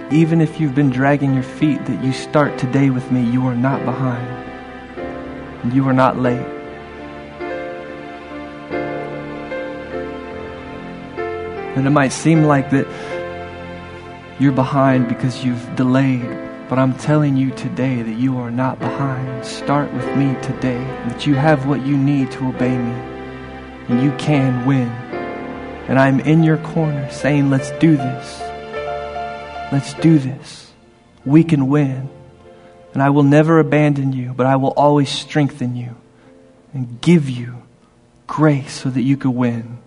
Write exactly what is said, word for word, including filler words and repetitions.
even if you've been dragging your feet, that you start today with me. You are not behind. And you are not late. And it might seem like that you're behind because you've delayed, but I'm telling you today that you are not behind. Start with me today, that you have what you need to obey me, and you can win. And I'm in your corner saying, let's do this. Let's do this. We can win. And I will never abandon you, but I will always strengthen you and give you grace so that you can win.